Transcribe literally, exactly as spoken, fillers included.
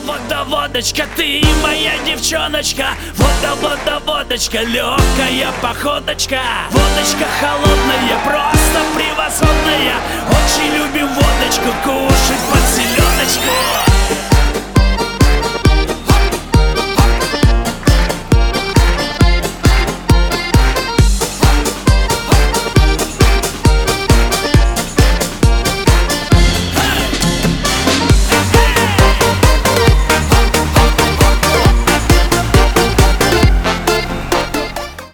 вода, водочка, ты моя девчоночка. Вода, вода, водочка, легкая походочка. Водочка холодная, просто